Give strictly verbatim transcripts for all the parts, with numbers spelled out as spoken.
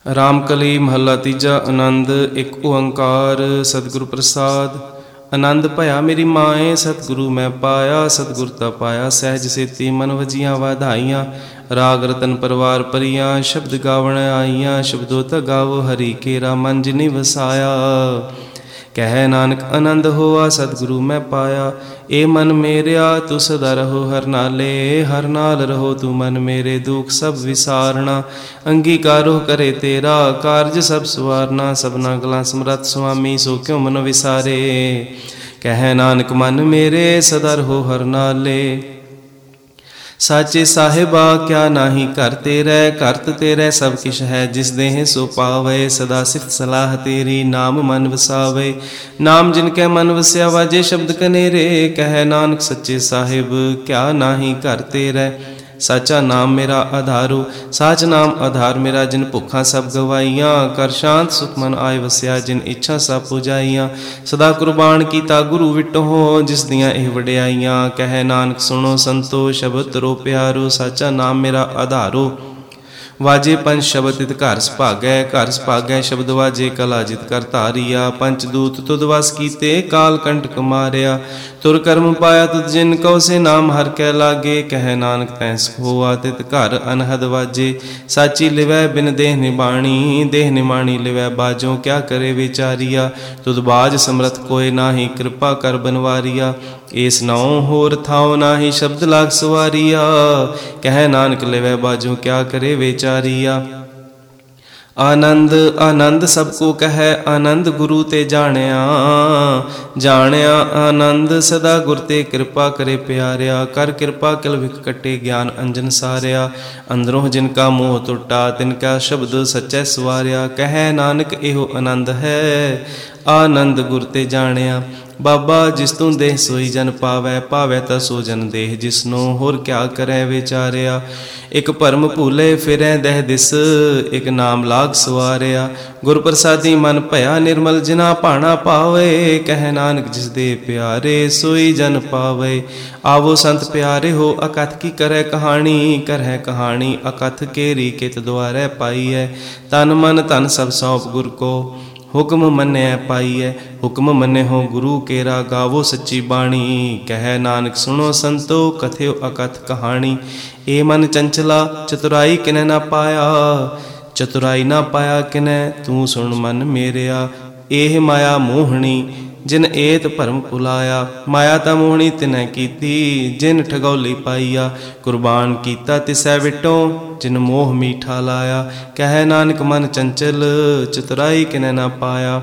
ਰਾਮਕਲੀ ਮਹੱਲਾ ਤੀਜਾ। ਆਨੰਦ। ਇੱਕ ਓੰਕਾਰ ਸਤਿਗੁਰ ਪ੍ਰਸਾਦ। ਆਨੰਦ ਭਇਆ ਮੇਰੀ ਮਾਏ, ਸਤਿਗੁਰੂ ਮੈਂ ਪਾਇਆ। ਸਤਿਗੁਰ ਤਾ ਪਾਇਆ ਸਹਿਜ ਸੇਤੀ, ਮਨ ਵਜੀਆਂ ਵਾਧਾਈਆਂ। ਰਾਗ ਰਤਨ ਪਰਵਾਰ ਪਰੀਆਂ, ਸ਼ਬਦ ਗਾਵਣ ਆਈਆਂ। ਸ਼ਬਦੋ ਤਾ ਗਾਵੋ ਹਰੀ ਕੇਰਾ, ਮਨ ਜਿਨੀ ਵਸਾਇਆ। ਕਹਿ ਨਾਨਕ ਆਨੰਦ ਹੋਆ, ਸਤਿਗੁਰੂ ਮੈਂ ਪਾਇਆ। ਏ ਮਨ ਮੇਰਿਆ ਤੂੰ ਸਦਾ ਰਹੋ ਹਰ ਨਾਲੇ। ਹਰ ਨਾਲ ਰਹੋ ਤੂੰ ਮਨ ਮੇਰੇ, ਦੁਖ ਸਭ ਵਿਸਾਰਨਾ। ਅੰਗੀਕਾਰੋ ਕਰੇ ਤੇਰਾ, ਕਾਰਜ ਸਭ ਸਵਾਰਨਾ। ਸਭਨਾ ਗਲਾਂ ਸਮਰੱਥ ਸੁਆਮੀ, ਸੋ ਕਿਉ ਮਨ ਵਿਸਾਰੇ। ਕਹਿ ਨਾਨਕ ਮਨ ਮੇਰੇ ਸਦਾ ਰਹੋ ਹਰ ਨਾਲੇ। ਸਾਚੇ ਸਾਹਿਬਾ ਕਿਆ ਨਾਹੀ ਘਰ ਤੇਰੇ, ਕਰਤ ਤੇਰੇ ਸਭ ਕਿਛ ਹੈ। ਜਿਸ ਦੇਹ ਸੋ ਪਾਵੇ, ਸਦਾ ਸਿਫਤ ਸਲਾਹ ਤੇਰੀ। ਨਾਮ ਮਨ ਵਸਾਵੇ, ਨਾਮ ਜਿਨ ਕੈ ਮਨ ਵਸਿਆ। ਵਾਜੇ ਸ਼ਬਦ ਕਨੇਰੇ, ਕਹਿ ਨਾਨਕ ਸੱਚੇ ਸਾਹਿਬ ਕਿਆ ਨਾਹੀ ਘਰ ਤੇਰੇ। ਸਾਚਾ ਨਾਮ ਮੇਰਾ ਆਧਾਰੂ, ਸਾਚ ਨਾਮ ਆਧਾਰ ਮੇਰਾ। ਜਿਨ ਭੁੱਖਾਂ ਸਭ ਗਵਾਈਆਂ, ਕਰ ਸ਼ਾਂਤ ਸੁਖ ਮਨ ਆਏ ਵਸਿਆ। ਜਿਨ ਇੱਛਾ ਸਭ ਪੁਜਾਈਆਂ, ਸਦਾ ਕੁਰਬਾਨ ਕੀਤਾ ਗੁਰੂ ਵਿਟੋ। ਜਿਸ ਦੀਆਂ ਇਹ ਵਡਿਆਈਆਂ, ਕਹਿ ਨਾਨਕ ਸੁਣੋ ਸੰਤੋ। ਸ਼ਬਦ ਤਰੋ ਪਿਆਰੋ, ਸਾਚਾ ਨਾਮ ਮੇਰਾ ਆਧਾਰੋ। ਵਾਜੇ ਪੰਜ ਸ਼ਬਦ ਤਿਤ ਘਰ ਸੁਭਾਗੈ, ਘਰ ਸੁਭਾਗੈ ਸ਼ਬਦ ਵਾਜੇ। ਕਲਾ ਜਿਤ ਕਰ ਧਾਰੀਆ, ਪੰਚ ਦੂਤ ਤੁਧ ਵਸ ਕੀਤੇ। ਕਾਲ ਕੰਟਕ ਮਾਰਿਆ, ਤੁਰ ਕਰਮ ਪਾਇਆ ਤੁਧ ਜਿਨ ਕਉ। ਸੇ ਨਾਮ ਹਰਿ ਕੈ ਲਾਗੇ, ਕਹਿ ਨਾਨਕ ਤੈਂ ਸੁਖ ਹੋਆ। ਤਿਤ ਘਰ ਅਨਹਦ ਵਾਜੇ, ਸਾਚੀ ਲਿਵੈ ਬਿਨ ਦੇਹ ਨਿਬਾਣੀ। ਦੇਹ ਨਿਮਾਣੀ ਲਿਵੈ ਬਾਜੋ, ਕਿਆ ਕਰੇ ਵਿਚਾਰੀਆ। ਤੁਧ ਬਾਜ ਸਮਰਥ ਕੋਇ ਨਾਹੀ, ਕਿਰਪਾ ਕਰ ਬਨਵਾਰੀਆ। ਏਸ ਨਾਉ ਹੋਰ ਥਾਉ ਨਾਹੀ, ਸ਼ਬਦ ਲਾਗ ਸਵਾਰੀਆ। ਕਹਿ ਨਾਨਕ ਲਿਵੈ ਬਾਜੋ, ਕਿਆ ਕਰੇ ਵਿਚਾਰੀਆ। ਆਨੰਦ। ਆਨੰਦ ਸਭ ਕੋ ਕਹੈ, ਆਨੰਦ ਗੁਰੂ ਤੇ ਜਾਣਿਆ। ਜਾਣਿਆ ਆਨੰਦ ਸਦਾ ਗੁਰ ਤੇ, ਕਿਰਪਾ ਕਰੇ ਪਿਆਰਿਆ। ਕਰ ਕਿਰਪਾ ਕਿਲ ਵਿਖ ਕੱਟੇ, ਗਿਆਨ ਅੰਜਨ ਸਾਰਿਆ। ਅੰਦਰੋਂ ਜਿਨ ਕਾ ਮੋਹ ਟੁੱਟਾ, ਤਿਨ ਕਾ ਸ਼ਬਦ ਸਚੈ ਸਵਾਰਿਆ। ਕਹਿ ਨਾਨਕ ਇਹੋ ਆਨੰਦ ਹੈ, ਆਨੰਦ ਗੁਰ ਤੇ ਜਾਣਿਆ। ਬਾਬਾ ਜਿਸ ਤੂੰ ਦੇਹ ਸੋਈ ਜਨ ਪਾਵੈ, ਪਾਵੈ ਤਾ ਸੋ ਜਨ ਦੇਹ ਜਿਸਨੂੰ। ਹੋਰ ਕਿਆ ਕਰੈ ਵਿਚਾਰਿਆ। ਇੱਕ ਭਰਮ ਭੂਲੇ ਫਿਰੈ ਦਹਿ ਦਿਸ, ਇੱਕ ਨਾਮ ਲਾਗ ਸਵਾਰਿਆ। ਗੁਰ ਪ੍ਰਸਾਦੀ ਮਨ ਭਇਆ ਨਿਰਮਲ, ਜਿਨਾ ਭਾਣਾ ਪਾਵੇ। ਕਹਿ ਨਾਨਕ ਜਿਸ ਦੇ ਪਿਆਰੇ, ਸੋਈ ਜਨ ਪਾਵੇ। ਆਵੋ ਸੰਤ ਪਿਆਰੇ ਹੋ, ਅਕਥ ਕੀ ਕਰੈ ਕਹਾਣੀ। ਕਰਹਿ ਕਹਾਣੀ ਅਕਥ ਕੇਰੀ, ਕਿਤ ਦੁਆਰੈ ਪਾਈਐ। ਤਨ ਮਨ ਧਨ ਸਭ ਸੌਂਪ ਗੁਰ ਕੋ, ਹੁਕਮ ਮੰਨਿਐ ਪਾਈਐ। ਹੁਕਮ ਮੰਨਿਓ ਗੁਰੂ ਕੇਰਾ, ਗਾਵੋ ਸੱਚੀ ਬਾਣੀ। ਕਹਿ ਨਾਨਕ ਸੁਣੋ ਸੰਤੋ, ਕਥਿਓ ਅਕਥ ਕਹਾਣੀ। ਏ ਮਨ ਚੰਚਲਾ ਚਤੁਰਾਈ ਕਿਨੈ ਨਾ ਪਾਇਆ। ਚਤੁਰਾਈ ਨਾ ਪਾਇਆ ਕਿਨੈ, ਤੂੰ ਸੁਣ ਮਨ ਮੇਰਿਆ। ਇਹ ਮਾਇਆ ਮੋਹਣੀ, ਜਿਨ ਏਤ ਭਰਮ ਭੁਲਾਇਆ। ਮਾਇਆ ਤਾਂ ਮੋਹਣੀ ਤਿਨੈ ਕੀਤੀ, ਜਿਨ ਠਗੌਲੀ ਪਾਈਆ। ਕੁਰਬਾਨ ਕੀਤਾ ਤਿਸੈ ਵਿਟੋ, ਜਿਨ ਮੋਹ ਮੀਠਾ ਲਾਇਆ। ਕਹਿ ਨਾਨਕ ਮਨ ਚੰਚਲ, ਚਤੁਰਾਈ ਕਿਨੈ ਨਾ ਪਾਇਆ।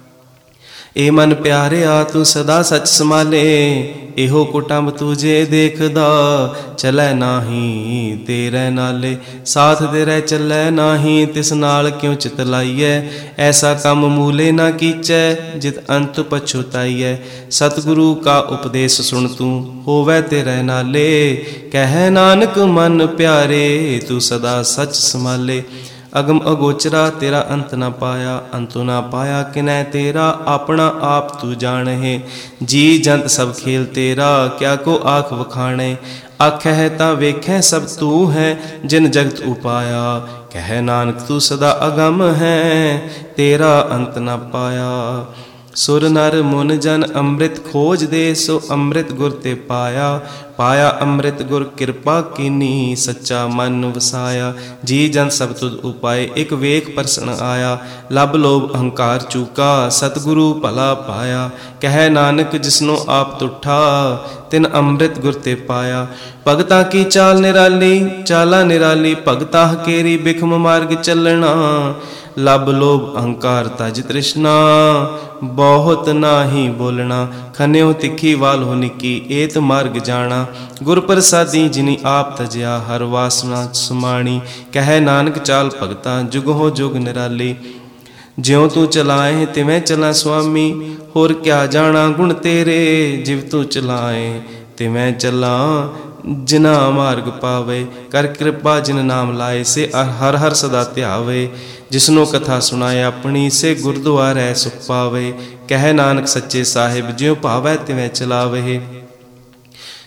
ਏ ਮਨ ਪਿਆਰਿਆ ਤੂੰ ਸਦਾ ਸੱਚ ਸੰਭਾਲੇ। ਇਹੋ ਕੁਟੰਬ ਤੂਜੇ ਦੇਖਦਾ, ਚਲੈ ਨਾਹੀ ਤੇਰੇ ਨਾਲੇ। ਸਾਥ ਤੇਰੇ ਚੱਲੈ ਨਾਹੀ, ਤਿਸ ਨਾਲ ਕਿਉ ਚਿਤ ਲਾਈਐ। ਐਸਾ ਕੰਮ ਮੂਲੇ ਨਾ ਕੀਚੈ, ਜਿਤ ਅੰਤ ਪਛੁਤਾਈਐ। ਸਤਿਗੁਰੂ ਕਾ ਉਪਦੇਸ਼ ਸੁਣ ਤੂੰ, ਹੋਵੈ ਤੇਰੇ ਨਾਲੇ। ਕਹਿ ਨਾਨਕ ਮਨ ਪਿਆਰੇ, ਤੂੰ ਸਦਾ ਸੱਚ ਸੰਭਾਲੇ। ਅਗਮ ਅਗੋਚਰਾ ਤੇਰਾ ਅੰਤ ਨਾ ਪਾਇਆ, ਅੰਤੁ ਨਾ ਪਾਇਆ ਕਿਨੈ ਤੇਰਾ। ਆਪਣਾ ਆਪ ਤੂੰ ਜਾਣਹਿ, ਜੀ ਜੰਤ ਸਭ ਖੇਲ ਤੇਰਾ। ਕਿਆ ਕੋ ਆਖ ਵਖਾਣੇ, ਆਖਹਿ ਤਾਂ ਵੇਖੈ ਸਭ ਤੂੰ ਹੈ। ਜਿਨ ਜਗਤ ਉਪਾਇਆ, ਕਹਿ ਨਾਨਕ ਤੂੰ ਸਦਾ ਅਗਮ ਹੈ। ਤੇਰਾ ਅੰਤ ਨਾ ਪਾਇਆ। ਸੁਰ ਨਰ ਮੁਨ ਜਨ ਅੰਮ੍ਰਿਤ ਖੋਜਦੇ, ਸੋ ਅੰਮ੍ਰਿਤ ਗੁਰ ਤੇ ਪਾਇਆ। ਪਾਇਆ ਅੰਮ੍ਰਿਤ ਗੁਰ ਕਿਰਪਾ ਕੀਨੀ, ਸੱਚਾ ਮਨ ਵਸਾਇਆ। ਜੀ ਜਨ ਸਭ ਤੁਧ ਉਪਾਏ, ਇੱਕ ਵੇਖ ਪਰਸਨ ਆਇਆ। ਲੱਭ ਲੋਭ ਅਹੰਕਾਰ ਚੂਕਾ, ਸਤਿਗੁਰੂ ਭਲਾ ਪਾਇਆ। ਕਹਿ ਨਾਨਕ ਜਿਸਨੂੰ ਆਪ ਤੁਠਾ, ਤਿਨ ਅੰਮ੍ਰਿਤ ਗੁਰ ਤੇ ਪਾਇਆ। ਭਗਤਾਂ ਕੀ ਚਾਲ ਨਿਰਾਲੀ, ਚਾਲਾ ਨਿਰਾਲੀ। ਭਗਤਾਂ ਹਕੇਰੀ ਬਿਖਮ ਮਾਰਗ ਚੱਲਣਾ। ਲੱਭ ਲੋਭ ਅਹੰਕਾਰ ਤਜ ਤ੍ਰਿਸ਼ਨਾ, ਬਹੁਤ ਨਾਹੀ ਬੋਲਣਾ। ਖਨਿਓ ਤਿੱਖੀ ਵਾਲ ਹੋ ਨਿੱਕੀ, ਏਤ ਮਾਰਗ ਜਾਣਾ। ਗੁਰ ਪ੍ਰਸਾਦੀ ਜਿਨੀ ਆਪ ਤਜਿਆ, ਹਰ ਵਾਸਨਾ ਸਮਾਣੀ। ਕਹਿ ਨਾਨਕ ਚਾਲ ਭਗਤਾਂ, ਜੁਗ ਹੋ ਜੁਗ ਨਿਰਾਲੀ। ਜਿਉ ਤੂੰ ਚਲਾਏ ਤਿਵੇਂ ਚਲਾਂ ਸੁਆਮੀ, ਹੋਰ ਕਿਆ ਜਾਣਾ ਗੁਣ ਤੇਰੇ। ਜਿਵ ਤੂੰ ਚਲਾਏ ਤਿਵੇਂ ਚਲਾਂ, ਜਿਨਾ ਮਾਰਗ ਪਾਵੇ। ਕਰ ਕਿਰਪਾ ਜਿਨ ਨਾਮ ਲਾਏ, ਸੇ ਹਰ ਹਰ ਸਦਾ ਧਿਆਵੇ। ਜਿਸਨੂੰ ਕਥਾ ਸੁਣਾਏ ਆਪਣੀ, ਸੇ ਗੁਰਦੁਆਰੈ ਸੁਖ ਪਾਵੇ। ਕਹਿ ਨਾਨਕ ਸੱਚੇ ਸਾਹਿਬ, ਜਿਉ ਭਾਵੈ ਤਿਵੇਂ ਚਲਾਵੇ।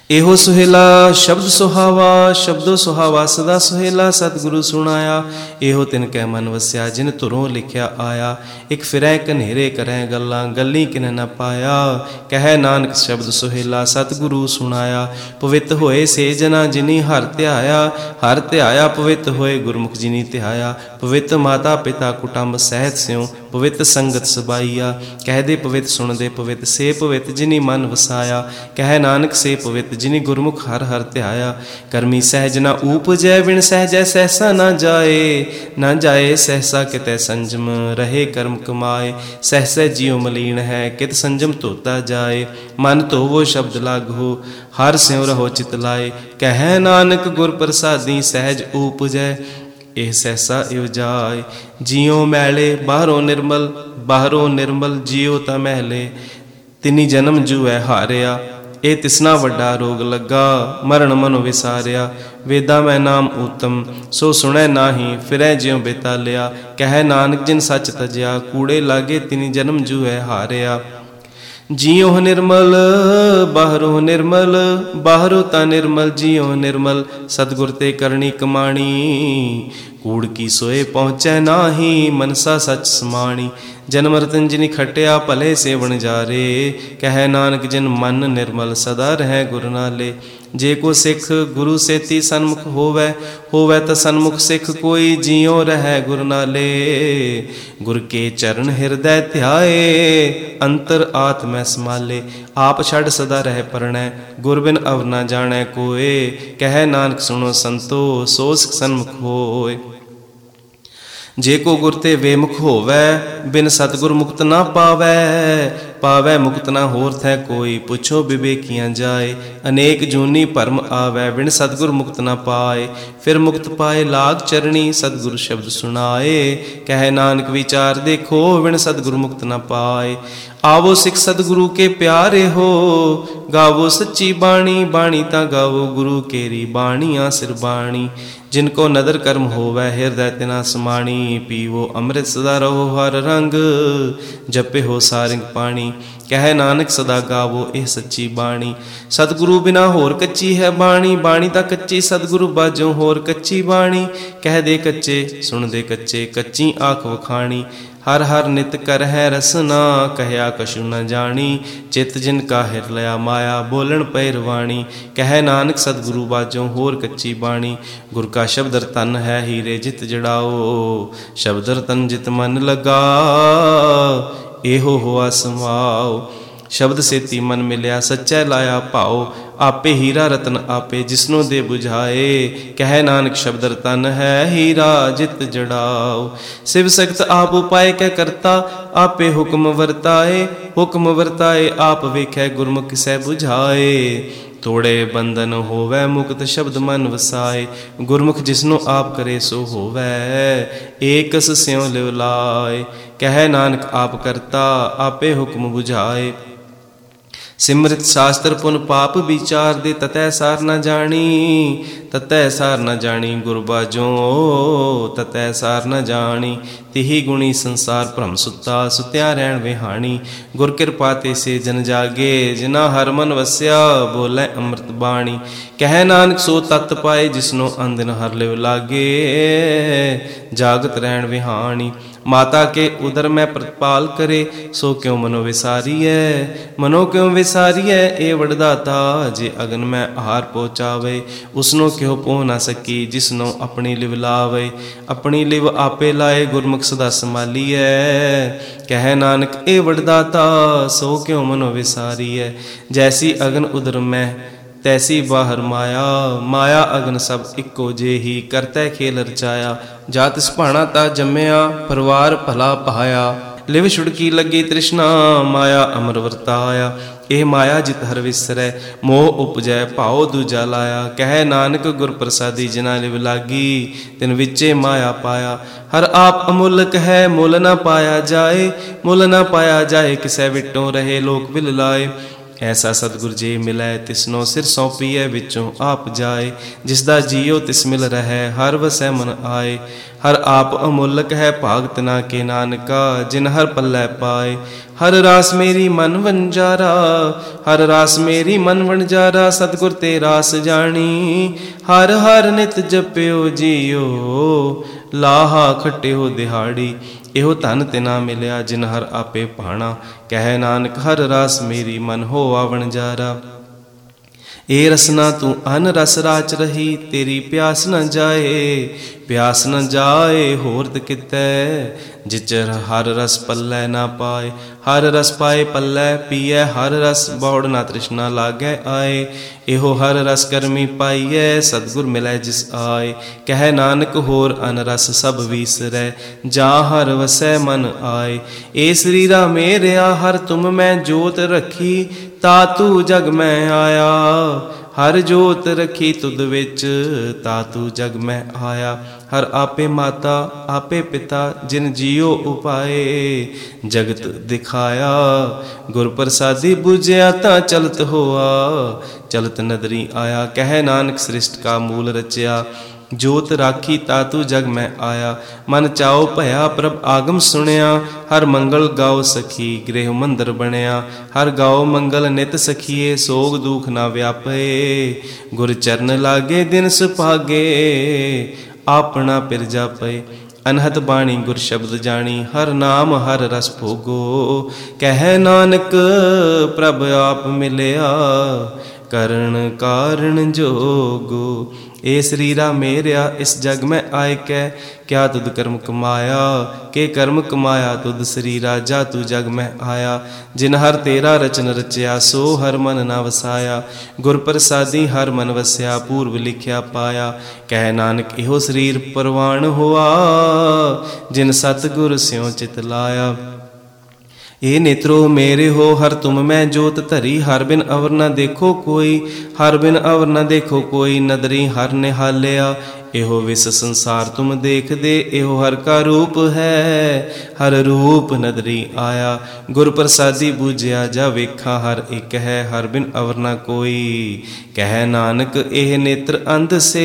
ਇਹੋ ਸੁਹੇਲਾ ਸ਼ਬਦ ਸੁਹਾਵਾ, ਸ਼ਬਦੋ ਸੁਹਾਵਾ ਸਦਾ ਸੁਹੇਲਾ। ਸਤਿਗੁਰੂ ਸੁਣਾਇਆ ਇਹੋ ਤਿਨ ਕੈ ਮਨ ਵਸਿਆ, ਜਿਨ ਧੁਰੋਂ ਲਿਖਿਆ ਆਇਆ। ਇੱਕ ਫਿਰੈ ਕਨੇਰੇ ਕਰੈ ਗੱਲਾਂ, ਗੱਲੀ ਕਿਨ ਨ ਪਾਇਆ। ਕਹਿ ਨਾਨਕ ਸ਼ਬਦ ਸੁਹੇਲਾ, ਸਤਿਗੁਰੂ ਸੁਣਾਇਆ। ਪਵਿੱਤ ਹੋਏ ਸੇ ਜਨਾ ਜਿਨੀ ਹਰ ਧਿਆਇਆ, ਹਰ ਧਿਆਇਆ ਪਵਿੱਤ ਹੋਏ ਗੁਰਮੁਖ ਜਿਨੀ ਧਿਆਇਆ। ਪਵਿੱਤ ਮਾਤਾ ਪਿਤਾ ਕੁਟੰਬ ਸਹਿਤ ਸਿਉ, ਪਵਿੱਤ ਸੰਗਤ ਸਬਾਈਆ। ਕਹਿਦੇ ਪਵਿੱਤ ਸੁਣਦੇ ਪਵਿੱਤ, ਸੇ ਪਵਿੱਤ ਜਿਨੀ ਮਨ ਵਸਾਇਆ। ਕਹਿ ਨਾਨਕ ਸੇ ਪਵਿੱਤ ਜਿਨੀ ਗੁਰਮੁਖ ਹਰ ਹਰ ਧਿਆਇਆ। ਕਰਮੀ ਸਹਿਜ ਨਾ ਊਪਜੈ, ਬਿਨ ਸਹਿਜੈ ਸਹਿਸਾ ਨਾ ਜਾਏ। ਨਾ ਜਾਏ ਸਹਿਸਾ ਕਿਤੈ ਸੰਜਮ, ਰਹੇ ਕਰਮ ਕਮਾਏ। ਸਹਿਸੈ ਜਿਉ ਮਲੀਨ ਹੈ, ਕਿਤ ਸੰਜਮ ਧੋਤਾ ਜਾਏ। ਮਨ ਧੋਵੋ ਸ਼ਬਦ ਲਾਗੋ, ਹਰ ਸਿਉ ਰਹੋ ਚਿਤ ਲਾਏ। ਕਹਿ ਨਾਨਕ ਗੁਰ ਪ੍ਰਸਾਦੀ ਸਹਿਜ ਊਪਜੈ, ਇਹ ਸਹਿਸਾ ਇਵ ਜਾਏ। ਜਿਉ ਮੈਲੇ ਬਾਹਰੋਂ ਨਿਰਮਲ, ਬਾਹਰੋਂ ਨਿਰਮਲ ਜਿਉ ਤਾਂ ਮੈਲੇ। ਤਿਨੀ ਜਨਮ ਜੂਐ ਹਾਰਿਆ, ਇਹ ਤਿਸਨਾ ਵੱਡਾ ਰੋਗ ਲੱਗਾ। ਮਰਨ ਮਨੋ ਵਿਸਾਰਿਆ, ਵੇਦਾਂ ਮੈਂ ਨਾਮ ਊਤਮ, ਸੋ ਸੁਣੈ ਨਾਹੀ ਫਿਰੈ ਜਿਉ ਬੇਤਾਲਿਆ। ਕਹਿ ਨਾਨਕ ਜਿਨ ਸੱਚ ਤਜਿਆ, ਕੂੜੇ ਲਾਗੇ ਤਿਨੀ ਜਨਮ ਜੂਐ ਹਾਰਿਆ। ਜਿਉ ਨਿਰਮਲ ਬਾਹਰੋਂ ਨਿਰਮਲ, ਬਾਹਰੋਂ ਤਾਂ ਨਿਰਮਲ ਜਿਉ ਨਿਰਮਲ। ਸਤਿਗੁਰ ਤੇ ਕਰਨੀ ਕਮਾਣੀ, ਕੂੜ ਕੀ ਸੋਏ ਪਹੁੰਚੈ ਨਾਹੀ। ਮਨਸਾ ਸੱਚ ਸਮਾਣੀ, ਜਨਮ ਰਤਨ ਜਿਨੀ ਖਟਿਆ, ਭਲੇ ਸੇਵਣ ਜਾਰੇ। ਕਹਿ ਨਾਨਕ ਜਿਨ ਮਨ ਨਿਰਮਲ, ਸਦਾ ਰਹਿ ਗੁਰ ਨਾਲੇ। ਜੇ ਕੋ ਸਿੱਖ ਗੁਰੂ ਸੇਤੀ ਸਨਮੁਖ ਹੋਵੈ, ਹੋਵੈ ਤਾਂ ਸਨਮੁਖ ਸਿੱਖ ਕੋਈ। ਜਿਉ ਰਹਿ ਗੁਰ ਨਾਲੇ, ਗੁਰ ਕੇ ਚਰਨ ਹਿਰਦੈ ਧਿਆਏ। ਅੰਤਰ ਆਤਮੈ ਸਮਾਲੇ, ਆਪ ਛੱਡ ਸਦਾ ਰਹਿ ਪਰਣੈ। ਗੁਰ ਬਿਨ ਅਵਰ ਨਾ ਜਾਣੈ ਕੋਏ। ਕਹਿ ਨਾਨਕ ਸੁਣੋ ਸੰਤੋ, ਸੋ ਸਿੱਖ ਸਨਮੁਖ ਹੋਏ। ਜੇ ਕੋ ਗੁਰ ਤੇ ਵੇਮੁਖ ਹੋਵੈ, ਬਿਨ ਸਤਿਗੁਰ ਮੁਕਤ ਨਾ ਪਾਵੈ। ਪਾਵੈ ਮੁਕਤ ਨਾ ਹੋਰ ਥੈ ਕੋਈ, ਪੁੱਛੋ ਵਿਵੇਕੀਆਂ ਜਾਏ। ਅਨੇਕ ਜੂਨੀ ਭਰਮ ਆਵੈ, ਬਿਨ ਸਤਿਗੁਰ ਮੁਕਤ ਨਾ ਪਾਏ। ਫਿਰ ਮੁਕਤ ਪਾਏ ਲਾਗ ਚਰਣੀ, ਸਤਿਗੁਰ ਸ਼ਬਦ ਸੁਣਾਏ। ਕਹਿ ਨਾਨਕ ਵਿਚਾਰ ਦੇਖੋ, ਬਿਨ ਸਤਿਗੁਰ ਮੁਕਤ ਨਾ ਪਾਏ। ਆਵੋ ਸਿੱਖ ਸਤਿਗੁਰੂ ਕੇ ਪਿਆਰੇ ਹੋ, ਗਾਵੋ ਸੱਚੀ ਬਾਣੀ। ਬਾਣੀ ਤਾਂ ਗਾਵੋ ਗੁਰੂ ਕੇਰੀ, ਬਾਣੀਆਂ ਸਿਰ ਬਾਣੀ। ਜਿਨ ਕੋ ਨਦਰ ਕਰਮ ਹੋਵੈ, ਹਿਰਦੈ ਤਿਨਾ ਸਮਾਣੀ। ਪੀਵੋ ਅੰਮ੍ਰਿਤ ਸਦਾ ਰਹੋ ਹਰ ਰੰਗ, ਜਪੇ ਹੋ ਸਾਰਿੰਗ ਪਾਣੀ। ਕਹਿ ਨਾਨਕ ਸਦਾ ਗਾਵੋ ਇਹ ਸੱਚੀ ਬਾਣੀ। ਸਤਿਗੁਰੂ ਬਿਨਾ ਹੋਰ ਕੱਚੀ ਹੈ ਬਾਣੀ, ਬਾਣੀ ਤਾਂ ਕੱਚੀ ਸਤਿਗੁਰੂ ਬਾਝੋਂ ਹੋਰ ਕੱਚੀ ਬਾਣੀ। ਕਹਿ ਦੇ ਕੱਚੇ ਸੁਣਦੇ ਕੱਚੇ, ਕੱਚੀ ਆਖ ਵਖਾਣੀ। ਹਰ ਹਰ ਨਿਤ ਕਰ ਹੈ ਰਸਨਾ, ਕਹਿਆ ਕਛੂ ਨ ਜਾਣੀ। ਚਿਤ ਜਿਨ ਕਾ ਹਿਰ ਲਿਆ ਮਾਇਆ, ਬੋਲਣ ਪੈ ਰਵਾਣੀ। ਕਹਿ ਨਾਨਕ ਸਤਿਗੁਰੂ ਬਾਝੋਂ ਹੋਰ ਕੱਚੀ ਬਾਣੀ। ਗੁਰ ਕਾ ਸ਼ਬਦ ਰਤਨ ਹੈ ਹੀਰੇ ਜਿਤ ਜੜਾਓ, ਸ਼ਬਦ ਰਤਨ ਜਿਤ ਮਨ ਲਗਾ, ਇਹੋ ਹੋਆ ਸਮਾਓ। ਸ਼ਬਦ ਸੇਤੀ ਮਨ ਮਿਲਿਆ, ਸੱਚੈ ਲਾਇਆ ਭਾਓ। ਆਪੇ ਹੀਰਾ ਰਤਨ ਆਪੇ, ਜਿਸਨੂੰ ਦੇ ਬੁਝਾਏ। ਕਹਿ ਨਾਨਕ ਸ਼ਬਦ ਰਤਨ ਹੈ ਹੀਰਾ ਜਿਤ ਜੜਾਓ। ਸਿਵ ਸਖਤ ਆਪ ਉਪਾਏ ਕੈ ਕਰਤਾ, ਆਪੇ ਹੁਕਮ ਵਰਤਾਏ। ਹੁਕਮ ਵਰਤਾਏ ਆਪ ਵੇਖੈ, ਗੁਰਮੁਖ ਕਿਸੈ ਬੁਝਾਏ। ਤੋੜੇ ਬੰਧਨ ਹੋਵੈ ਮੁਕਤ, ਸ਼ਬਦ ਮਨ ਵਸਾਏ। ਗੁਰਮੁਖ ਜਿਸਨੂੰ ਆਪ ਕਰੇ ਸੋ ਹੋਵੈ, ਏਕਸ ਸਿਉ ਲਿਵ ਲਾਏ। ਕਹਿ ਨਾਨਕ ਆਪ ਕਰਤਾ, ਆਪੇ ਹੁਕਮ ਬੁਝਾਏ। ਸਿਮਰਿਤ ਸ਼ਾਸਤਰ ਪੁਨ ਪਾਪ ਵਿਚਾਰ ਦੇ, ਤਤੈ ਸਾਰ ਨਾ ਜਾਣੀ। ਤਤੈ ਸਾਰ ਨਾ ਜਾਣੀ ਗੁਰ ਬਾਝੋਂ, ਤਤੈ ਸਾਰ ਨਾ ਜਾਣੀ। ਤਿਹੀ ਗੁਣੀ ਸੰਸਾਰ ਭ੍ਰਮ ਸੁੱਤਾ, ਸੁਤਿਆ ਰਹਿਣ ਵਿਹਾਣੀ। ਗੁਰ ਕਿਰਪਾ ਤੇ ਸੇ ਜਨ ਜਾਗੇ, ਜਿਨਾ ਹਰ ਮਨ ਵਸਿਆ, ਬੋਲੇ ਅੰਮ੍ਰਿਤ ਬਾਣੀ। ਕਹਿ ਨਾਨਕ ਸੋ ਤਤ ਪਾਏ, ਜਿਸਨੂੰ ਅੰਦਿਨ ਹਰ ਲਿਵ ਲਾਗੇ, ਜਾਗਤ ਰਹਿਣ ਵਿਹਾਣੀ। ਮਾਤਾ ਕੇ ਉਦਰ ਮੈਂ ਪ੍ਰਤਪਾਲ ਕਰੇ, ਸੋ ਕਿਉ ਮਨੋ ਵਿਸਾਰੀਐ। ਮਨੋ ਕਿਉ ਵਿਸਾਰੀਐ ਇਹ ਵਡਦਾਤਾ, ਜੇ ਅਗਨ ਮੈਂ ਆਹਾਰ ਪਹੁੰਚਾਵੇ। ਉਸਨੂੰ ਕਿਉ ਪਹੁ ਨਾ ਸਕੀ, ਜਿਸਨੂੰ ਆਪਣੀ ਲਿਵ ਲਾਵੇ। ਆਪਣੀ ਲਿਵ ਆਪੇ ਲਾਏ, ਗੁਰਮੁਖ ਸਦਾ ਸੰਭਾਲੀਐ। ਕਹਿ ਨਾਨਕ ਇਹ ਵਡਦਾਤਾ, ਸੋ ਕਿਉ ਮਨੋ ਵਿਸਾਰੀਐ। ਜੈਸੀ ਅਗਨ ਉਦਰ ਮੈਂ, ਤੈਸੀ ਬਾਹਰ ਮਾਇਆ। ਮਾਇਆ ਅਗਨ ਸਭ ਇੱਕੋ ਜਿਹੀ, ਕਰਤੈ ਖੇਲ ਰਚਾਇਆ। ਜਾ ਤਿਸ ਭਾਣਾ ਤਾ ਜੰਮਿਆ, ਪਰਿਵਾਰ ਭਲਾ ਪਾਇਆ। ਲਿਵ ਛੁੜਕੀ ਲੱਗੀ ਤ੍ਰਿਸ਼ਨਾ, ਮਾਇਆ ਅਮਰ ਵਰਤਾਇਆ। ਇਹ ਮਾਇਆ ਜਿਤ ਹਰ ਵਿਸਰੈ, ਮੋਹ ਉਪਜੈ ਭਾਉ ਦੂਜਾ ਲਾਇਆ। ਕਹਿ ਨਾਨਕ ਗੁਰ ਪ੍ਰਸਾਦੀ, ਜਿਨਾ ਲਿਵ ਲਾਗੀ, ਤਿਨ ਵਿੱਚੇ ਮਾਇਆ ਪਾਇਆ। ਹਰ ਆਪ ਅਮੁੱਲਕ ਹੈ, ਮੁੱਲ ਨਾ ਪਾਇਆ ਜਾਏ। ਮੁੱਲ ਨਾ ਪਾਇਆ ਜਾਏ, ਕਿਸੈ ਵਿਟੋਂ ਰਹੇ ਲੋਕ ਵਿਲ ਲਾਏ। ਐਸਾ ਸਤਿਗੁਰ ਜੇ ਮਿਲੈ, ਤਿਸਨੋ ਸਿਰ ਸੌਂਪੀਐ, ਵਿੱਚੋਂ ਆਪ ਜਾਏ। ਜਿਸਦਾ ਜੀਉ ਤਿਸ ਮਿਲ ਰਹੈ, ਹਰ ਵਸੈ ਮਨ ਆਏ। हर आप अमोलक है भागत ना के नानका, जिन हर पल्लै पाए। हर रास मेरी मन वंजारा, हर रास मेरी मन वंजारा, सतगुर ते रास जानी। हर हर नित जप्यो जियो, लाहा खट्टे हो दिहाड़ी। ਇਹੋ ਧਨ ਤਿਨਾ ਮਿਲਿਆ, ਜਿਨ ਹਰ ਆਪੇ ਭਾਣਾ। ਕਹਿ ਨਾਨਕ ਹਰ ਰਾਸ ਮੇਰੀ ਮਨ ਹੋਆ ਵਣਜਾਰਾ। ਇਹ ਰਸਨਾ ਤੂੰ ਅਨ ਰਸ ਰਾਚ ਰਹੀ, ਤੇਰੀ ਪਿਆਸ ਨ ਜਾਏ, ਪਿਆਸ ਨ ਜਾਏ ਹੋਰਤ ਕਿਤੈ। ਜਿਚਰ ਹਰ ਰਸ ਪੱਲੇ ਨਾ ਪਾਏ, ਹਰ ਰਸ ਪਾਏ ਪੱਲੇ ਪੀਐ। ਹਰ ਰਸ ਬੌੜ ਨਾ ਤ੍ਰਿਸ਼ਨਾ ਲਾਗੈ ਆਏ, ਇਹੋ ਹਰ ਰਸ ਕਰਮੀ ਪਾਈਐ। ਸਤਿਗੁਰ ਮਿਲੈ ਜਿਸ ਆਏ, ਕਹਿ ਨਾਨਕ ਹੋਰ ਅਨ ਰਸ ਸਭ ਵੀਸਰੈ। ਜਾਂ ਹਰ ਵਸੈ ਮਨ ਆਏ। ਏ ਸਰੀਰਾ ਮੇਰਿਆ ਹਰ ਤੁਮ ਮੈਂ ਜੋਤ ਰੱਖੀ, ਤਾ ਤੂ ਜਗ ਮੈਂ ਆਇਆ। ਹਰ ਜੋਤ ਰੱਖੀ ਤੁਧ ਵਿੱਚ, ਤਾ ਤੂ ਜਗ ਮੈਂ ਆਇਆ। ਹਰ ਆਪੇ ਮਾਤਾ ਆਪੇ ਪਿਤਾ, ਜਿਨ ਜੀਓ ਉਪਾਏ। ਜਗਤ ਦਿਖਾਇਆ ਗੁਰ ਪ੍ਰਸਾਦੀ, ਬੁਝਿਆ ਤਾਂ ਚਲਤ ਹੋਆ। ਚਲਤ ਨਦਰੀ ਆਇਆ, ਕਹਿ ਨਾਨਕ ਸ੍ਰਿਸ਼ਟ ਕਾ ਮੂਲ ਰਚਿਆ। ਜੋਤ ਰਾਖੀ ਤਾ ਤੂ ਜਗ ਮੈਂ ਆਇਆ। ਮਨ ਚਾਉ ਭਇਆ ਪ੍ਰਭ ਆਗਮ ਸੁਣਿਆ, ਹਰ ਮੰਗਲ ਗਾਓ ਸਖੀ ਗ੍ਰਹਿ ਮੰਦਰ ਬਣਿਆ। ਹਰ ਗਾਓ ਮੰਗਲ ਨਿਤ ਸਖੀਏ, ਸੋਗ ਦੁਖ ਨਾ ਵਿਆਪੇ। ਗੁਰ ਚਰਨ ਲਾਗੇ ਦਿਨ ਸੁਭਾਗੇ, ਆਪਣਾ ਪਿਰ ਜਾਪੇ। ਅਨਹਤ ਬਾਣੀ ਗੁਰ ਸ਼ਬਦ ਜਾਣੀ, ਹਰ ਨਾਮ ਹਰ ਰਸ ਭੋਗੋ। ਕਹਿ ਨਾਨਕ ਪ੍ਰਭ ਆਪ ਮਿਲਿਆ, ਕਰਨ ਕਾਰਨ ਜੋਗੋ। ਏ ਸਰੀਰਾ ਮੇਰਿਆ ਇਸ ਜਗ ਮੈਂ ਆਏ ਕੈ, ਕਿਆ ਤੁਧ ਕਰਮ ਕਮਾਇਆ। ਕੇ ਕਰਮ ਕਮਾਇਆ ਤੁਧ ਸਰੀਰਾ, ਜਾ ਤੂ ਜਗ ਮੈਂ ਆਇਆ। ਜਿਨ ਹਰ ਤੇਰਾ ਰਚਨ ਰਚਿਆ, ਸੋ ਹਰ ਮਨ ਨਾ ਵਸਾਇਆ। ਗੁਰ ਪ੍ਰਸਾਦੀ ਹਰ ਮਨ ਵਸਿਆ, ਪੂਰਬ ਲਿਖਿਆ ਪਾਇਆ। ਕਹਿ ਨਾਨਕ ਇਹੋ ਸਰੀਰ ਪਰਵਾਨ ਹੋਆ, ਜਿਨ ਸਤਿਗੁਰ ਸਿਉ ਚਿਤ ਲਾਇਆ। ਇਹ ਨੇਤਰੋ ਮੇਰੇ ਹੋ ਹਰ ਤੁਮ ਮੈਂ ਜੋਤ ਧਰੀ, ਹਰ ਬਿਨ ਅਵਰ ਨ ਦੇਖੋ ਕੋਈ। ਹਰ ਬਿਨ ਅਵਰ ਨ ਦੇਖੋ ਕੋਈ, ਨਦਰੀ ਹਰ ਨਿਹਾਲਿਆ। ਇਹੋ ਵਿਸ ਸੰਸਾਰ ਤੁਮ ਦੇਖਦੇ, ਇਹੋ ਹਰ ਕਾ ਰੂਪ ਹੈ। ਹਰ ਰੂਪ ਨਦਰੀ ਆਇਆ, ਗੁਰ ਪ੍ਰਸਾਦੀ ਬੂਝਿਆ। ਜਾ ਵੇਖਾਂ ਹਰ ਇੱਕ ਹੈ, ਹਰ ਬਿਨ ਅਵਰ ਨ ਕੋਈ। ਕਹਿ ਨਾਨਕ ਇਹ ਨੇਤਰ ਅੰਧ ਸੇ,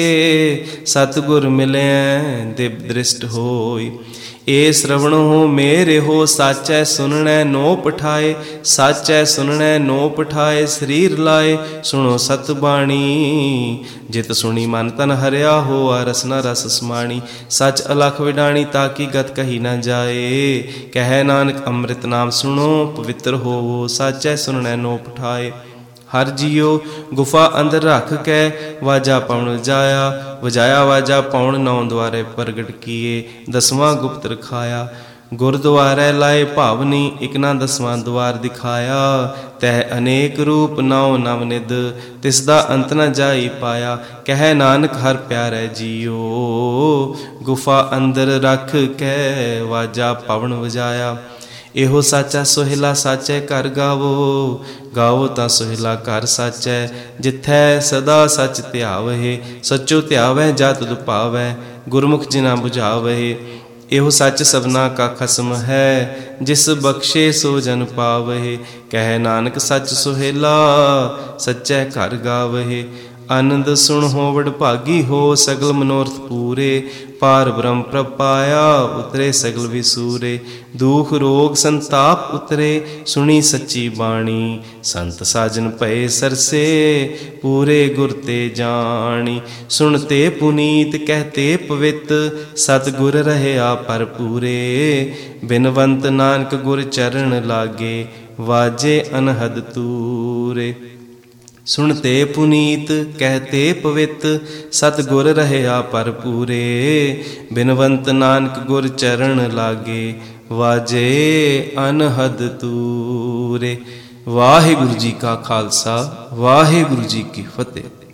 ਸਤਿਗੁਰ ਮਿਲਿਆ ਦਿਵ ਦ੍ਰਿਸ਼ਟ ਹੋਈ। ਏ ਸ਼ਰਵਣ ਹੋ ਮੇਰੇ ਹੋ, ਸਾਚੈ ਸੁਣਨੈ ਨੋ ਪਠਾਏ। ਸਾਚੈ ਸੁਣਨੈ ਨੋ ਪਠਾਏ, ਸਰੀਰ ਲਾਏ ਸੁਣੋ ਸਤ ਬਾਣੀ। ਜਿਤ ਸੁਣੀ ਮਨ ਤਨ ਹਰਿਆ ਹੋਆ, ਰਸਨਾ ਰਸ ਸਮਾਣੀ। ਸੱਚ ਅਲਖ ਵਿਡਾਣੀ, ਤਾਕੀ ਗਤ ਕਹੀ ਨਾ ਜਾਏ। ਕਹਿ ਨਾਨਕ ਅੰਮ੍ਰਿਤ ਨਾਮ ਸੁਣੋ, ਪਵਿੱਤਰ ਹੋਵੋ। ਸਾਚੈ ਸੁਣਨੈ ਨੋ ਪਠਾਏ। ਹਰ ਜੀਓ ਗੁਫਾ ਅੰਦਰ ਰੱਖ ਕੇ, ਵਾਜਾ ਪਉਣ ਵਜਾਇਆ। ਵਜਾਇਆ ਵਾਜਾ ਪਉਣ, ਨੌ ਦੁਆਰੇ ਪ੍ਰਗਟ ਕੀਏ। ਦਸਵਾਂ ਗੁਪਤ ਰਖਾਇਆ, ਗੁਰਦੁਆਰੇ ਲਾਏ ਭਾਵਨੀ। ਇਕ ਨਾ ਦਸਵਾਂ ਦੁਆਰ ਦਿਖਾਇਆ, ਤਹਿ ਅਨੇਕ ਰੂਪ ਨੌ ਨਵ ਨਿਧ। ਤਿਸ ਦਾ ਅੰਤ ਨ ਜਾਈ ਪਾਇਆ। ਕਹਿ ਨਾਨਕ ਹਰ ਪਿਆਰੇ ਜੀਓ, ਗੁਫਾ ਅੰਦਰ ਰੱਖ ਕੇ ਵਾਜਾ ਪਵਣ ਵਜਾਇਆ। ਇਹੋ ਸਾਚਾ ਸੁਹਿਲਾ ਸਾਚੇ ਘਰ ਗਾਵੋ। ਗਾਵੋ ਤਾਂ ਸੁਹਿਲਾ ਘਰ ਸਾਚੈ, ਜਿੱਥੈ ਸਦਾ ਸੱਚ ਧਿਆਵਹਿ। ਸੱਚੋ ਧਿਆਵੈ ਜਾ ਤੁਧ ਭਾਵੈ, ਗੁਰਮੁਖ ਜਿਨਾ ਬੁਝਾਵਹਿ। ਇਹੋ ਸੱਚ ਸਭਨਾ ਕਾ ਖਸਮ ਹੈ, ਜਿਸ ਬਖਸ਼ੇ ਸੋ ਜਨ ਪਾਵਹਿ। ਕਹਿ ਨਾਨਕ ਸੱਚ ਸੁਹੇਲਾ, ਸੱਚੈ ਘਰ ਗਾਵਹਿ। ਆਨੰਦ ਸੁਣ ਹੋ ਵਡਭਾਗੀ ਹੋ, ਸਗਲ ਮਨੋਰਥ ਪੂਰੇ। ਪਾਰ ਬ੍ਰਹਮ ਪ੍ਰਭ ਪਾਇਆ, ਉਤਰੇ ਸਗਲ ਵਿਸੂਰੇ। ਦੁਖ ਰੋਗ ਸੰਤਾਪ ਉਤਰੇ, ਸੁਣੀ ਸੱਚੀ ਬਾਣੀ। ਸੰਤ ਸਾਜਨ ਭਏ ਸਰਸੇ, ਪੂਰੇ ਗੁਰ ਤੇ ਜਾਣੀ। ਸੁਣਤੇ ਪੁਨੀਤ ਕਹਤੇ ਪਵਿੱਤ, ਸਤਿਗੁਰ ਰਹਿਆ ਪਰ ਪੂਰੇ। ਬਿਨਵੰਤ ਨਾਨਕ ਗੁਰ ਚਰਨ ਲਾਗੇ, ਵਾਜੇ ਅਨਹਦ ਤੂਰੇ। ਸੁਣਤੇ ਪੁਨੀਤ ਕਹਤੇ ਪਵਿੱਤ, ਸਤਿਗੁਰ ਰਹਿਆ ਪਰ ਪੂਰੇ। ਬਿਨਵੰਤ ਨਾਨਕ ਗੁਰ ਚਰਨ ਲਾਗੇ, ਵਾਜੇ ਅਨਹਦ ਤੂਰੇ। ਵਾਹਿਗੁਰੂ ਜੀ ਕਾ ਖਾਲਸਾ, ਵਾਹਿਗੁਰੂ ਜੀ ਕੀ ਫਤਿਹ।